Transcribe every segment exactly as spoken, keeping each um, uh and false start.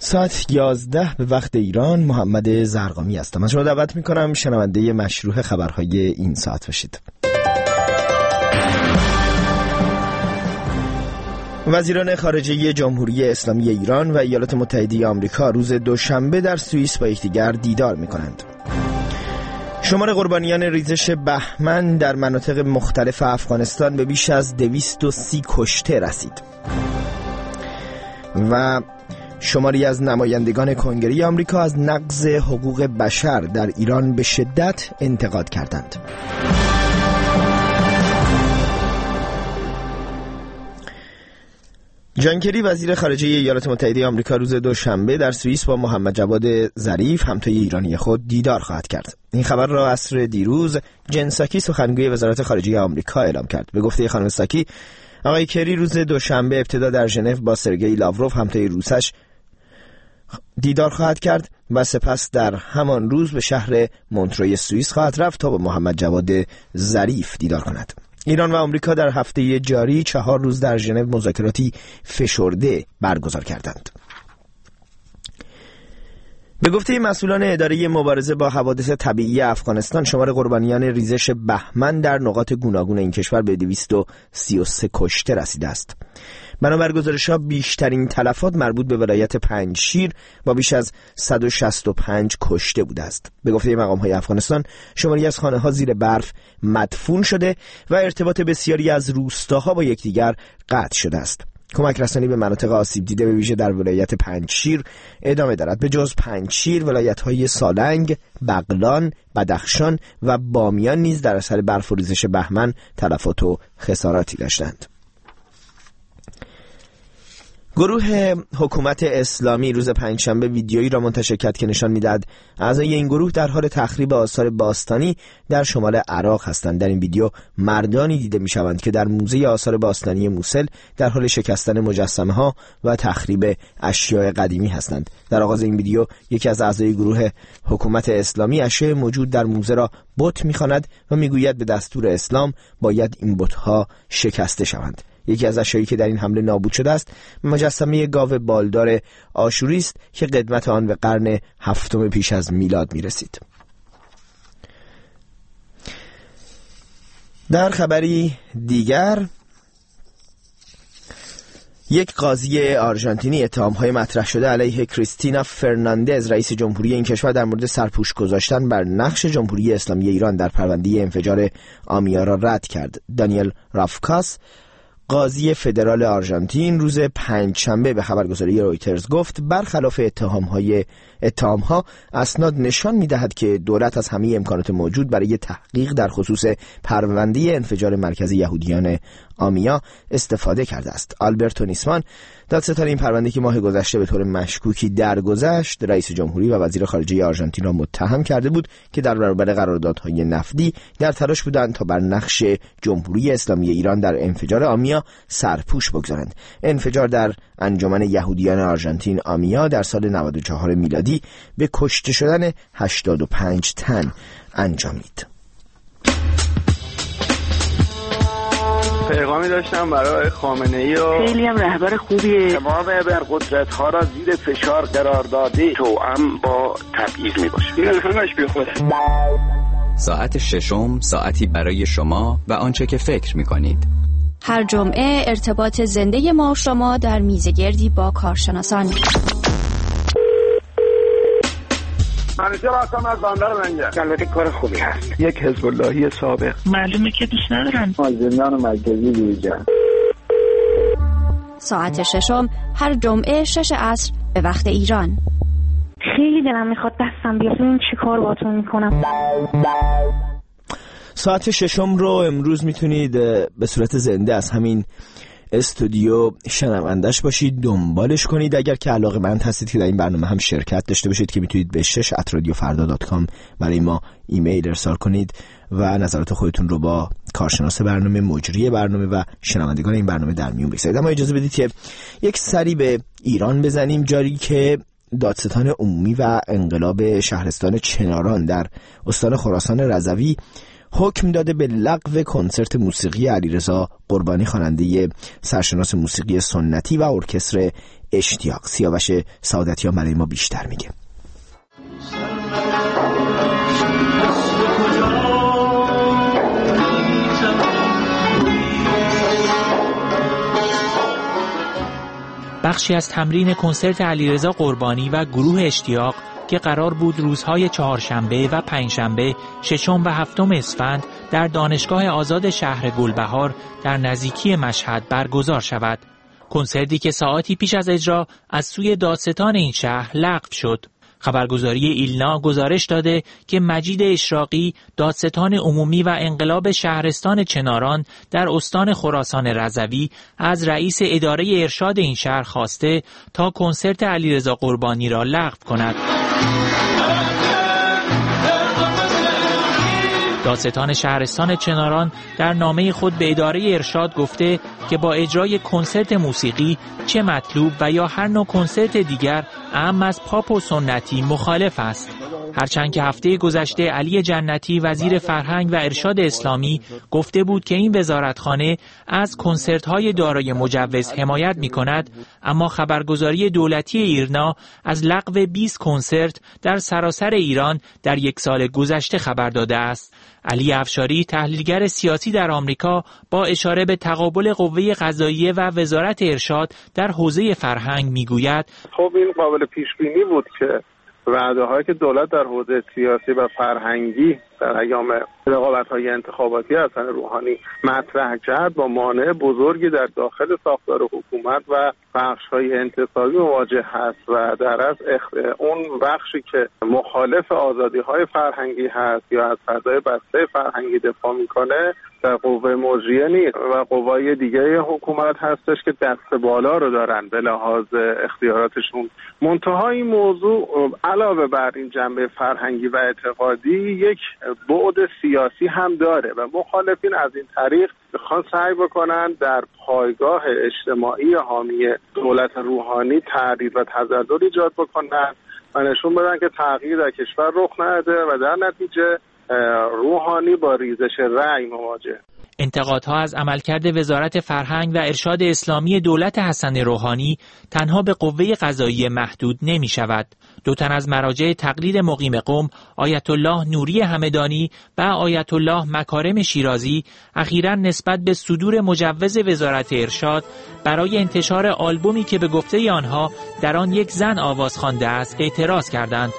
ساعت یازده به وقت ایران. محمد زرقامی هستم. از شما دعوت میکنم شنونده مشروع خبرهای این ساعت باشید. وزیران خارجه جمهوری اسلامی ایران و ایالات متحده آمریکا روز دوشنبه در سوئیس با یکدیگر دیدار میکنند. شمار قربانیان ریزش بهمن در مناطق مختلف افغانستان به بیش از دویست و سی کشته رسید و شماری از نمایندگان کنگره آمریکا از نقض حقوق بشر در ایران به شدت انتقاد کردند. جان کری وزیر خارجه ایالات متحده آمریکا روز دوشنبه در سوئیس با محمد جواد ظریف همتای ایرانی خود دیدار خواهد کرد. این خبر را عصر دیروز جن ساکی سخنگوی وزارت خارجه آمریکا اعلام کرد. به گفته خانم ساکی، آقای کری روز دوشنبه ابتدا در ژنو با سرگئی لاوروف همتای روسش دیدار خواهد کرد و سپس در همان روز به شهر مونتروی سوئیس خواهد رفت تا با محمد جواد ظریف دیدار کند. ایران و آمریکا در هفته جاری چهار روز در ژنو مذاکراتی فشرده برگزار کردند. به گفته مسئولان اداره مبارزه با حوادث طبیعی افغانستان، شمار قربانیان ریزش بهمن در نقاط گوناگون این کشور به دویست و سی و سه کشته رسیده است. بنابر گزارش‌ها بیشترین تلفات مربوط به ولایت پنجشیر با بیش از صد و شصت و پنج کشته بوده است. به گفته مقام‌های افغانستان، شماری از خانه‌ها زیر برف مدفون شده و ارتباط بسیاری از روستاها با یکدیگر قطع شده است. کمک رسانی به مناطق آسیب دیده به ویژه در ولایت پنجشیر ادامه دارد. به جز پنجشیر، ولایت‌های سالنگ، بغلان، بدخشان و بامیان نیز در اثر برف و ریزش بهمن تلفات و خساراتی داشتند. گروه حکومت اسلامی روز پنجشنبه ویدیویی را منتشر کرد که نشان می‌دهد اعضای این گروه در حال تخریب آثار باستانی در شمال عراق هستند. در این ویدیو مردانی دیده می‌شوند که در موزه آثار باستانی موصل در حال شکستن مجسمه‌ها و تخریب اشیاء قدیمی هستند. در آغاز این ویدیو یکی از اعضای گروه حکومت اسلامی اشیاء موجود در موزه را بت می‌خواند و می‌گوید به دستور اسلام باید این بت‌ها شکسته شوند. یکی از اشیایی که در این حمله نابود شده است مجسمه گاو بالدار آشوری است که قدمت آن به قرن هفتم پیش از میلاد میرسید. در خبری دیگر، یک قاضی آرژانتینی اتهام‌های مطرح شده علیه کریستینا فرناندز رئیس جمهوری این کشور در مورد سرپوش گذاشتن بر نقش جمهوری اسلامی ایران در پرونده انفجار آمیا را رد کرد. دانیل رافکاس قاضی فدرال آرژانتین روز پنجشنبه به خبرگزاری رویترز گفت برخلاف اتهام‌های اتهام‌ها اسناد نشان می‌دهد که دولت از همه امکانات موجود برای تحقیق در خصوص پرونده انفجار مرکز یهودیان آمیا استفاده کرده است. آلبرتو نیسمان دادستان این پرونده که ماه گذشته به طور مشکوکی درگذشت رئیس جمهوری و وزیر خارجه آرژانتین را متهم کرده بود که در برابر قراردادهای نفتی در تلاش بودند تا بر نقش جمهوری اسلامی ایران در انفجار آمیا سرپوش بگذارند. انفجار در انجمن یهودیان آرژانتین آمیا در سال نود و چهار میلادی به کشته شدن هشتاد و پنج تن انجامید. پیغامی داشتم برای خامنه‌ای و خیلی هم رهبر خوبیه. تمام ابرقدرت‌ها را زیر فشار قرار داده توأم با تبعیض میباشه. این همش بیخوده. ساعت ششم، ساعتی برای شما و آنچه که فکر میکنید. هر جمعه ارتباط زنده ما شما در میزگردی با کارشناسان. منیجر هستم از بندر منجر. البته کار خوبی هست. یک حزب اللهی سابق. معلومه که دوست ندارن. از زندان مرکزی بیرون. ساعت ششم هر جمعه شش عصر به وقت ایران. خیلی دلم میخواد دستم بیاد ببینم چی کار باهاتون میکنم. ساعت ششم رو امروز میتونید به صورت زنده از همین استودیو شنوندش باشید، دنبالش کنید. اگر که علاقه‌مند هستید که در این برنامه هم شرکت داشته باشید که میتونید به شش ات رادیو فردا دات کام برای ما ایمیل ارسال کنید و نظرات خودتون رو با کارشناس برنامه، مجری برنامه و شنوندگان این برنامه در میون بگذارید. اما اجازه بدید که یک سری به ایران بزنیم، جایی که دادستان عمومی و انقلاب شهرستان چناران در استان خراسان رضوی حکم داده به لغو کنسرت موسیقی علیرضا قربانی خواننده سرشناس موسیقی سنتی و ارکستر اشتیاق. سیاوش سعادتیان برای ما بیشتر میگه. بخشی از تمرین کنسرت علیرضا قربانی و گروه اشتیاق که قرار بود روزهای چهارشنبه و پنجشنبه ششم و هفتم اسفند در دانشگاه آزاد شهر گلبهار در نزدیکی مشهد برگزار شود. کنسرتی که ساعتی پیش از اجرا از سوی دادستان این شهر لغو شد. خبرگزاری ایلنا گزارش داده که مجید اشراقی، دادستان عمومی و انقلاب شهرستان چناران در استان خراسان رضوی، از رئیس اداره ارشاد این شهر خواسته تا کنسرت علیرضا قربانی را لغو کند. دادستان شهرستان چناران در نامه خود به اداره ارشاد گفته که با اجرای کنسرت موسیقی چه مطلوب و یا هر نوع کنسرت دیگر اعم از پاپ و سنتی مخالف است. هرچند که هفته گذشته علی جنتی وزیر فرهنگ و ارشاد اسلامی گفته بود که این وزارتخانه از کنسرت‌های دارای مجوز حمایت می‌کند، اما خبرگزاری دولتی ایرنا از لغو بیست کنسرت در سراسر ایران در یک سال گذشته خبر داده است. علی افشاری، تحلیلگر سیاسی در آمریکا، با اشاره به تقابل قوه قضاییه و وزارت ارشاد در حوزه فرهنگ میگوید خب این قابل پیش بینی بود که وعده‌هایی که دولت در حوزه سیاسی و فرهنگی در ایام رقابت‌های انتخاباتی حسن روحانی مطرح کرد با مانع بزرگی در داخل ساختار حکومت و بخش‌های انتصابی مواجه هست و در از اون بخشی که مخالف آزادی‌های فرهنگی هست یا از فضای بسته فرهنگی دفاع می‌کنه در قوه مجریه نیست و قوای دیگه حکومت هستش که دست بالا رو دارن به لحاظ اختیاراتشون. منتها این موضوع علاوه بر این جنبه فرهنگی و اعتقادی یک بعد سیاسی هم داره و مخالفین از این طریق میخوان سعی بکنن در پایگاه اجتماعی حامی دولت روحانی تردید و تزلزل ایجاد بکنن و نشون بدن که تغییر در کشور رخ نداده و در نتیجه روحانی با ریزش رأی مواجه. انتقادها از عملکرد وزارت فرهنگ و ارشاد اسلامی دولت حسن روحانی تنها به قوه قضاییه محدود نمی شود. دو تن از مراجع تقلید مقیم قم، آیت الله نوری همدانی و آیت الله مکارم شیرازی، اخیراً نسبت به صدور مجوز وزارت ارشاد برای انتشار آلبومی که به گفته آنها در آن یک زن آواز خوانده است اعتراض کردند.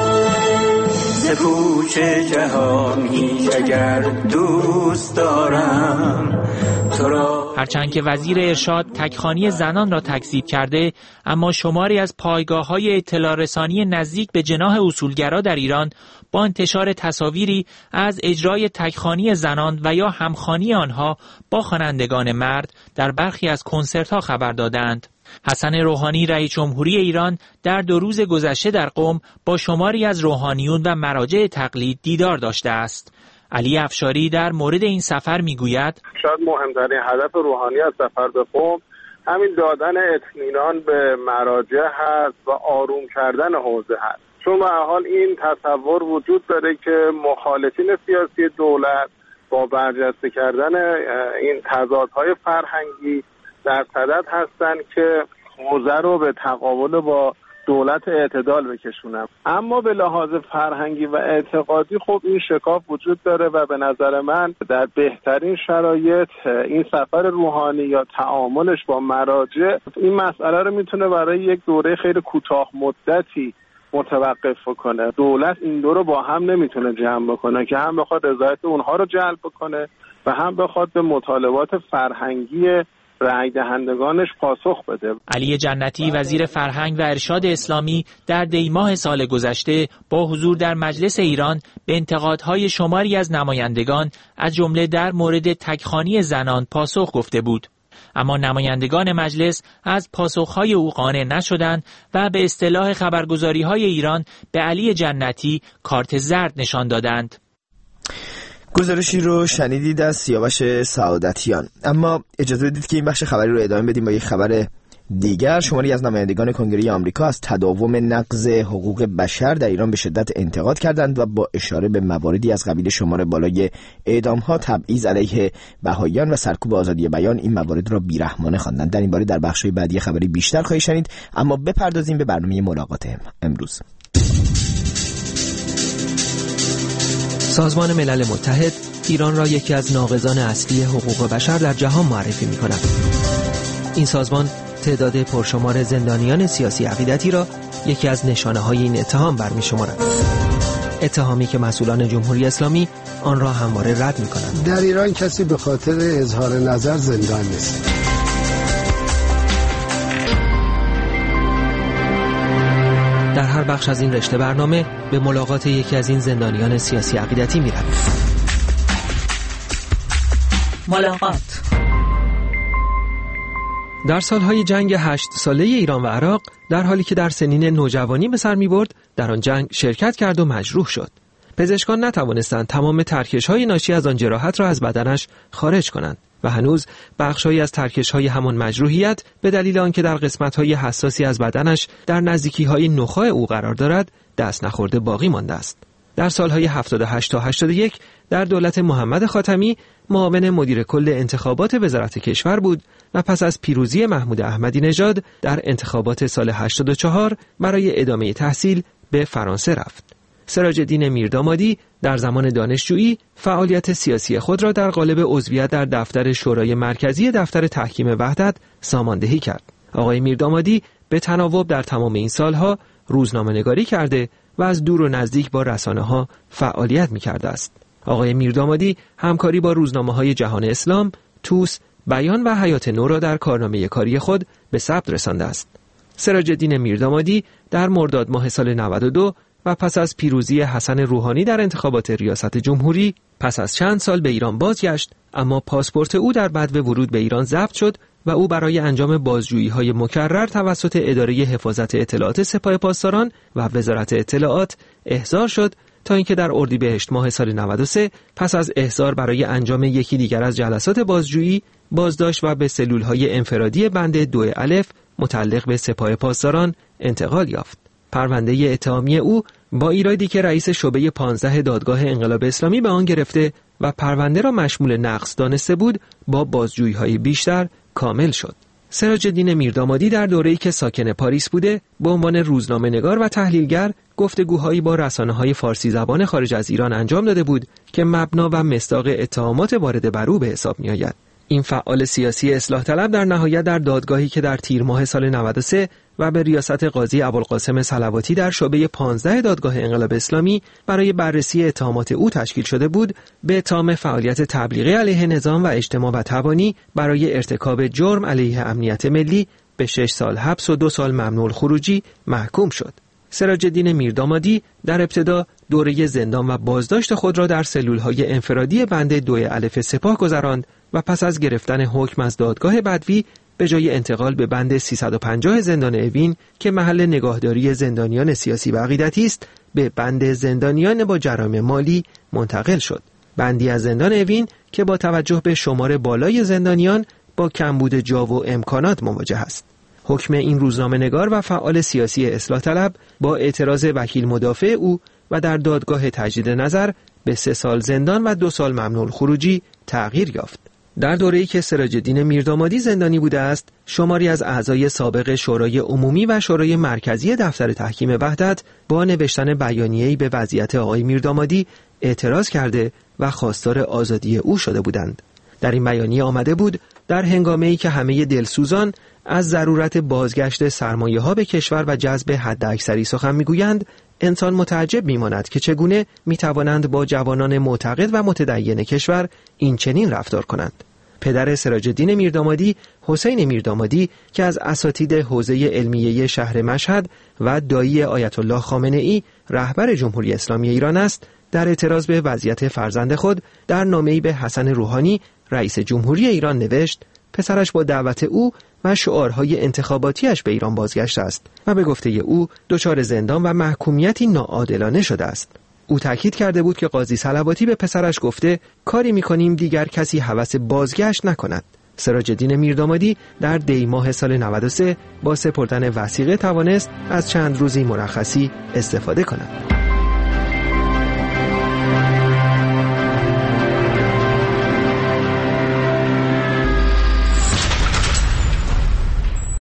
پوچ جهانی اگر دوست دارم تو را. هرچند که وزیر ارشاد تکخوانی زنان را تکذیب کرده، اما شماری از پایگاه‌های اطلاع رسانی نزدیک به جناح اصولگرا در ایران با انتشار تصاویری از اجرای تکخوانی زنان و یا همخوانی آنها با خوانندگان مرد در برخی از کنسرت‌ها خبر دادند. حسن روحانی رئیس جمهوری ایران در دو روز گذشته در قم با شماری از روحانیون و مراجع تقلید دیدار داشته است. علی افشاری در مورد این سفر میگوید شاید مهمترین هدف روحانی از سفر به قم همین دادن اطمینان به مراجع هست و آروم کردن حوزه هست، چون به هر حال این تصور وجود داره که مخالفین سیاسی دولت با برجسته کردن این تضادهای فرهنگی در صدد هستن که حوزه رو به تقابل با دولت اعتدال بکشونن، اما به لحاظ فرهنگی و اعتقادی خب این شکاف وجود داره و به نظر من در بهترین شرایط این سفر روحانی یا تعاملش با مراجع این مسئله رو میتونه برای یک دوره خیلی کوتاه مدتی متوقف کنه. دولت این دو رو با هم نمیتونه جمع بکنه که هم بخواد رضایت اونها رو جلب کنه و هم بخواد به مطالبات فرهنگی رای دهندگانش پاسخ بده. علی جنتی وزیر فرهنگ و ارشاد اسلامی در دیماه سال گذشته با حضور در مجلس ایران به انتقادهای شماری از نمایندگان از جمله در مورد تکخوانی زنان پاسخ گفته بود، اما نمایندگان مجلس از پاسخهای او قانع نشدند و به اصطلاح خبرگزاری‌های ایران به علی جنتی کارت زرد نشان دادند. گزارشی رو شنیدید از سیاوش سعادتیان. اما اجازه بدید که این بخش خبری رو ادامه بدیم با یک خبر دیگر شماری از نمایندگان کنگره آمریکا از تداوم نقض حقوق بشر در ایران به شدت انتقاد کردند و با اشاره به مواردی از قبیل شمار بالای اعدام‌ها، تبعیض علیه بهائیان و سرکوب آزادی بیان این موارد را بیرحمانه خواندند. در این باره در بخش‌های بعدی خبری بیشتر خواهید شنید، اما بپردازیم به برنامه ملاقات امروز. سازمان ملل متحد ایران را یکی از ناقضان اصلی حقوق بشر در جهان معرفی می‌کند. این سازمان تعداد پرشمار زندانیان سیاسی عقیدتی را یکی از نشانه‌های این اتهام برمی‌شمارد. اتهامی که مسئولان جمهوری اسلامی آن را همواره رد می‌کنند. در ایران کسی به خاطر اظهار نظر زندان نیست. در هر بخش از این رشته برنامه به ملاقات یکی از این زندانیان سیاسی عقیدتی می‌رویم. ملاقات. در سالهای جنگ هشت ساله ایران و عراق، در حالی که در سنین نوجوانی به سر می‌برد، در آن جنگ شرکت کرد و مجروح شد. پزشکان نتوانستند تمام ترکش‌های ناشی از آن جراحت را از بدنش خارج کنند و هنوز بخش‌هایی از ترکش‌های همان مجروحیت به دلیل آنکه در قسمت‌های حساسی از بدنش در نزدیکی‌های نخاع او قرار دارد، دست نخورده باقی مانده است. در سالهای هفتاد و هشت تا هشتاد و یک در دولت محمد خاتمی معاون مدیر کل انتخابات وزارت کشور بود و پس از پیروزی محمود احمدی نژاد در انتخابات سال هشتاد و چهار برای ادامه تحصیل به فرانسه رفت. سراج الدین میردامادی در زمان دانشجویی فعالیت سیاسی خود را در قالب عضویت در دفتر شورای مرکزی دفتر تحکیم وحدت ساماندهی کرد. آقای میردامادی به تناوب در تمام این سالها روزنامه‌نگاری کرده و از دور و نزدیک با رسانه‌ها فعالیت می‌کرده است. آقای میردامادی همکاری با روزنامه‌های جهان اسلام، توس، بیان و حیات نو را در کارنامه کاری خود به ثبت رسانده است. سراج الدین میردامادی در مرداد ماه سال نود و دو و پس از پیروزی حسن روحانی در انتخابات ریاست جمهوری پس از چند سال به ایران بازگشت، اما پاسپورت او در بدو ورود به ایران ضبط شد و او برای انجام بازجویی‌های مکرر توسط اداره حفاظت اطلاعات سپاه پاسداران و وزارت اطلاعات احضار شد تا اینکه در اردیبهشت ماه سال نود و سه پس از احضار برای انجام یکی دیگر از جلسات بازجویی بازداشت و به سلول‌های انفرادی بند دو الف متعلق به سپاه پاسداران انتقال یافت. پرونده اتهامی او با ایرادی که رئیس شعبه پانزده دادگاه انقلاب اسلامی به آن گرفته و پرونده را مشمول نقص دانسته بود، با بازجویی‌های بیشتر کامل شد. سراج الدین میردامادی در دوره‌ای که ساکن پاریس بوده، به عنوان روزنامه‌نگار و تحلیلگر گفتگوهایی با رسانه‌های فارسی زبان خارج از ایران انجام داده بود که مبنا و مصداق اتهامات وارد بر او به حساب می‌آید. این فعال سیاسی اصلاح طلب در نهایت در دادگاهی که در تیر ماه سال نود و سه و به ریاست قاضی ابوالقاسم صلواتی در شعبه پانزده دادگاه انقلاب اسلامی برای بررسی اتهامات او تشکیل شده بود، به اتهام فعالیت تبلیغی علیه نظام و اجتماع و تبانی برای ارتکاب جرم علیه امنیت ملی به شش سال حبس و دو سال ممنوع الخروجی محکوم شد. سراج الدین میردامادی در ابتدا دوره زندان و بازداشت خود را در سلول‌های انفرادی بند دو الف سپاه گذراند و پس از گرفتن حکم از دادگاه بدوی به جای انتقال به بند سیصد و پنجاه زندان اوین که محل نگاهداری زندانیان سیاسی و عقیدتی است، به بند زندانیان با جرایم مالی منتقل شد. بندی از زندان اوین که با توجه به شمار بالای زندانیان با کمبود جا و امکانات مواجه است. حکم این روزنامه‌نگار و فعال سیاسی اصلاح طلب با اعتراض وکیل مدافع او و در دادگاه تجدید نظر به سه سال زندان و دو سال ممنوع الخروجی تغییر یافت. در دوره‌ای که سراج الدین میردامادی زندانی بوده است، شماری از اعضای سابق شورای عمومی و شورای مرکزی دفتر تحکیم وحدت با نوشتن بیانیه‌ای به وضعیت آقای میردامادی اعتراض کرده و خواستار آزادی او شده بودند. در این بیانیه آمده بود در هنگامه‌ای که همه دلسوزان از ضرورت بازگشت سرمایه‌ها به کشور و جذب حداکثری سخن می‌گویند، انسان متعجب می‌ماند که چگونه می‌توانند با جوانان معتقد و متدین کشور این چنین رفتار کنند. پدر سراج الدین میردامادی، حسین میردامادی، که از اساتید حوزه علمیه شهر مشهد و دایی آیت الله خامنه‌ای رهبر جمهوری اسلامی ایران است، در اعتراض به وضعیت فرزند خود در نامه‌ای به حسن روحانی رئیس جمهوری ایران نوشت پسرش با دعوت او و شعارهای انتخاباتیش به ایران بازگشته است و به گفته او دچار زندان و محکومیتی ناعادلانه شده است. او تاکید کرده بود که قاضی صلواتی به پسرش گفته کاری می‌کنیم دیگر کسی هوس بازگشت نکند سراج‌الدین میردامادی در دی ماه سال نود و سه با سپردن وثیقه توانست از چند روزی مرخصی استفاده کند.